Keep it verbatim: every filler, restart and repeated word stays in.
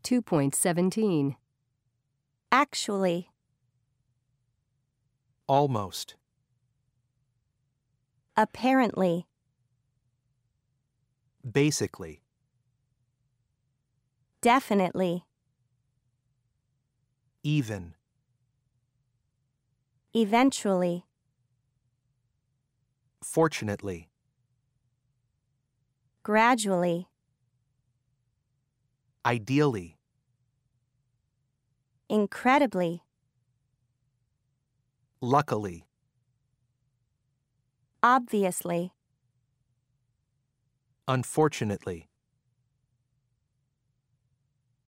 two point seventeen. Actually. Almost. Apparently. Basically. Definitely. Even. Eventually. Fortunately. Gradually. Ideally. Incredibly. Luckily. Obviously. Unfortunately.